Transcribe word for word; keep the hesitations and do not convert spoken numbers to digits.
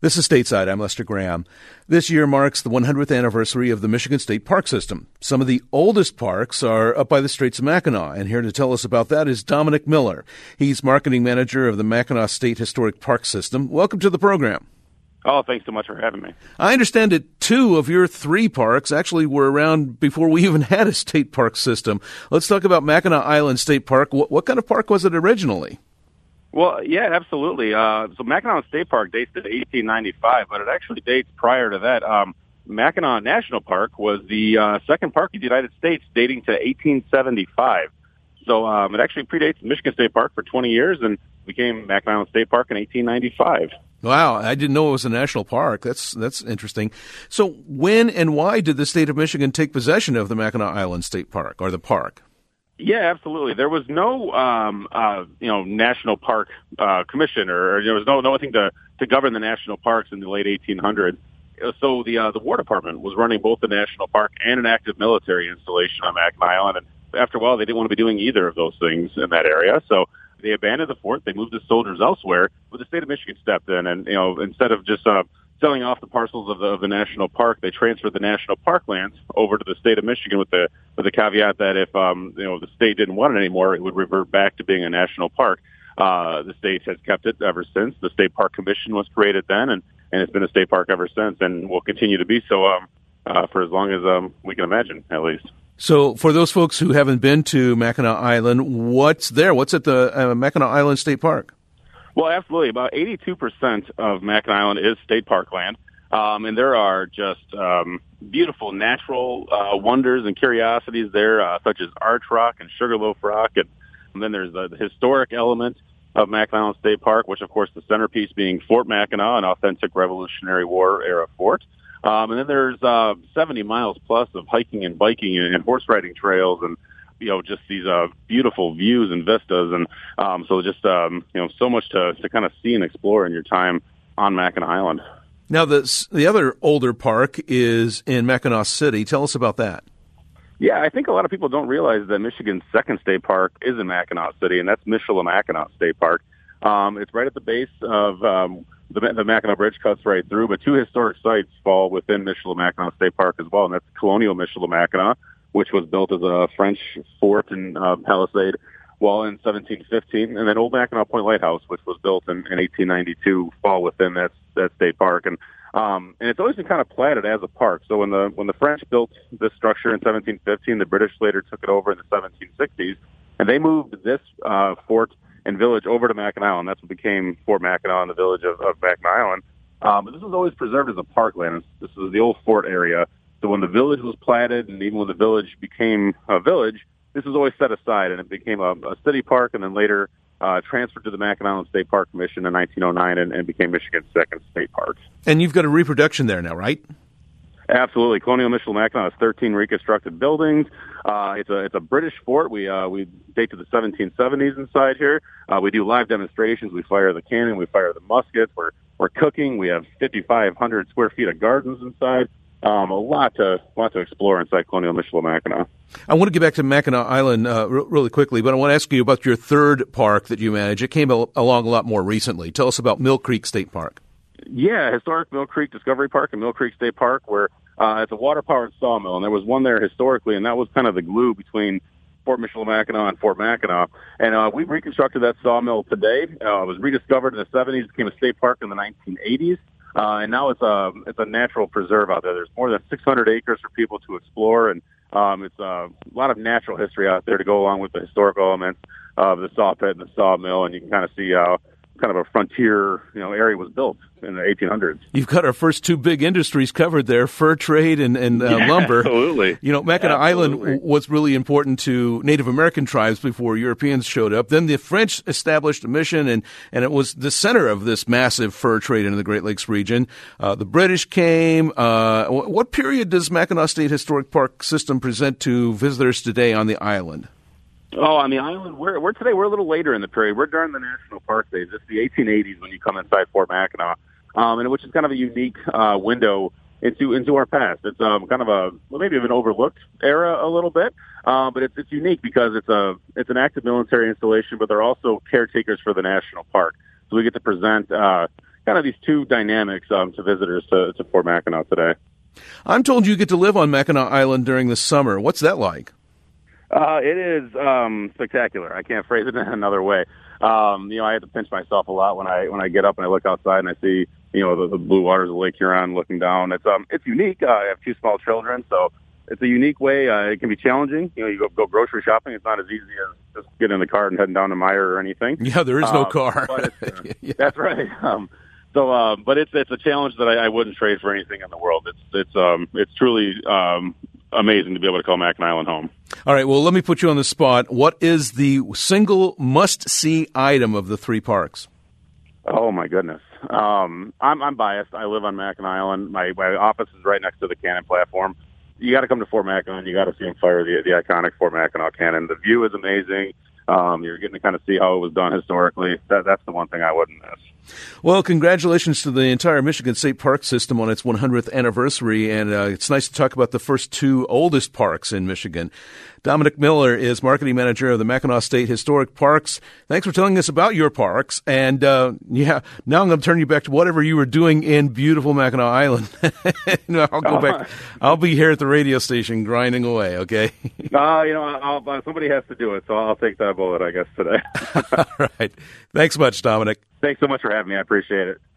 This is Stateside. I'm Lester Graham. This year marks the one hundredth anniversary of the Michigan State Park System. Some of the oldest parks are up by the Straits of Mackinac, and here to tell us about that is Dominic Miller. He's marketing manager of the Mackinac State Historic Park System. Welcome to the program. Oh, thanks so much for having me. I understand that two of your three parks actually were around before we even had a state park system. Let's talk about Mackinac Island State Park. What, what kind of park was it originally? Well, yeah, absolutely. Uh, so Mackinac State Park dates to eighteen ninety-five, but it actually dates prior to that. Um, Mackinac National Park was the uh, second park in the United States, dating to eighteen seventy-five. So um, it actually predates Michigan State Park for twenty years and became Mackinac Island State Park in eighteen ninety-five. Wow, I didn't know it was a national park. That's that's interesting. So when and why did the state of Michigan take possession of the Mackinac Island State Park, or the park? Yeah, absolutely. There was no, um, uh, you know, national park uh, commission, or, or there was no nothing to, to govern the national parks in the late eighteen hundreds. So the uh, the War Department was running both the national park and an active military installation on Mackinac Island. And after a while, they didn't want to be doing either of those things in that area. So they abandoned the fort. They moved the soldiers elsewhere. But the state of Michigan stepped in, and you know, instead of just uh, selling off the parcels of the, of the national park, they transferred the national park lands over to the state of Michigan with the with the caveat that if um, you know the state didn't want it anymore, it would revert back to being a national park. Uh, the state has kept it ever since. The State Park Commission was created then, and, and it's been a state park ever since, and will continue to be so um, uh, for as long as um, we can imagine, at least. So for those folks who haven't been to Mackinac Island, what's there? What's at the uh, Mackinac Island State Park? Well, absolutely. About eighty-two percent of Mackinac Island is state park land. Um, and there are just um, beautiful natural uh, wonders and curiosities there, uh, such as Arch Rock and Sugarloaf Rock. And, and then there's the, the historic element of Mackinac Island State Park, which, of course, the centerpiece being Fort Mackinac, an authentic Revolutionary War-era fort. Um, and then there's uh, seventy miles plus of hiking and biking and, and horse riding trails, and you know, just these uh, beautiful views and vistas, and um, so just um, you know, so much to to kind of see and explore in your time on Mackinac Island. Now, the the other older park is in Mackinac City. Tell us about that. Yeah, I think a lot of people don't realize that Michigan's second state park is in Mackinac City, and that's Michilimackinac State Park. Um, it's right at the base of um, the, the Mackinac Bridge cuts right through, but two historic sites fall within Michilimackinac State Park as well, and that's Colonial Michilimackinac, which was built as a French fort and uh, palisade wall in seventeen fifteen, and then Old Mackinac Point Lighthouse, which was built in, in eighteen ninety-two, fall within that that state park. And um, and it's always been kind of platted as a park. So when the when the French built this structure in seventeen fifteen, the British later took it over in the seventeen sixties, and they moved this uh, fort and village over to Mackinac Island. That's what became Fort Mackinac and the village of, of Mackinac Island. Um, but this was always preserved as a parkland. This was the old fort area. So when the village was platted, and even when the village became a village, this was always set aside, and it became a, a city park, and then later uh, transferred to the Mackinac Island State Park Commission in nineteen oh nine and, and became Michigan's second state park. And you've got a reproduction there now, right? Absolutely. Colonial Michilimackinac has thirteen reconstructed buildings. Uh, it's a it's a British fort. We uh, we date to the seventeen seventies inside here. Uh, we do live demonstrations. We fire the cannon. We fire the muskets. We're we're cooking. We have fifty-five hundred square feet of gardens inside. Um, a lot to lot to explore inside Colonial Michilimackinac. I want to get back to Mackinac Island uh, r- really quickly, but I want to ask you about your third park that you manage. It came al- along a lot more recently. Tell us about Mill Creek State Park. Yeah, historic Mill Creek Discovery Park and Mill Creek State Park, where uh, it's a water-powered sawmill, and there was one there historically, and that was kind of the glue between Fort Michilimackinac and Fort Mackinac. And uh, we've reconstructed that sawmill today. Uh, it was rediscovered in the seventies, became a state park in the nineteen eighties. Uh, and now it's a it's a natural preserve out there. There's more than six hundred acres for people to explore, and um, it's uh, a lot of natural history out there to go along with the historical elements of the saw pit and the sawmill, and you can kind of see how kind of a frontier, you know, area was built in the eighteen hundreds. You've got our first two big industries covered there, fur trade and, and uh, yeah, lumber. Absolutely. You know, Mackinac absolutely. Island was really important to Native American tribes before Europeans showed up. Then the French established a mission, and, and it was the center of this massive fur trade in the Great Lakes region. Uh, the British came. Uh, what period does Mackinac State Historic Park System present to visitors today on the island? Oh, on the island, we're, we're today, we're a little later in the period. We're during the National Park days. It's the eighteen eighties when you come inside Fort Mackinac, um, and which is kind of a unique uh, window into into our past. It's um, kind of a, well, maybe an overlooked era a little bit, uh, but it's it's unique because it's a it's an active military installation, but they're also caretakers for the national park. So we get to present, uh, kind of these two dynamics um, to visitors to, to Fort Mackinac today. I'm told you get to live on Mackinac Island during the summer. What's that like? Uh, it is um, spectacular. I can't phrase it in another way. Um, you know, I have to pinch myself a lot when I when I get up and I look outside and I see, you know, the, the blue waters of Lake Huron looking down. It's um it's unique. Uh, I have two small children, so it's a unique way. Uh, it can be challenging. You know, you go go grocery shopping. It's not as easy as just getting in the car and heading down to Meyer or anything. Yeah, there is no um, car. But it's, uh, yeah. That's right. Um, so, uh, but it's it's a challenge that I, I wouldn't trade for anything in the world. It's it's um it's truly um amazing to be able to call Mackinac Island home. All right, well, let me put you on the spot. What is the single must-see item of the three parks? Oh, my goodness. Um, I'm, I'm biased. I live on Mackinac Island. My, my office is right next to the cannon platform. You got to come to Fort Mackinac. You got to see them fire the, the iconic Fort Mackinac cannon. The view is amazing. Um, you're getting to kind of see how it was done historically. That, that's the one thing I wouldn't miss. Well, congratulations to the entire Michigan State Park System on its one hundredth anniversary, and uh, it's nice to talk about the first two oldest parks in Michigan. Dominic Miller is marketing manager of the Mackinac State Historic Parks. Thanks for telling us about your parks, and uh, yeah, now I'm going to turn you back to whatever you were doing in beautiful Mackinac Island. no, I'll go back. I'll be here at the radio station grinding away, okay? uh, you know, I'll, uh, somebody has to do it, so I'll take that bullet, I guess, today. All right. Thanks much, Dominic. Thanks so much for having me. I appreciate it.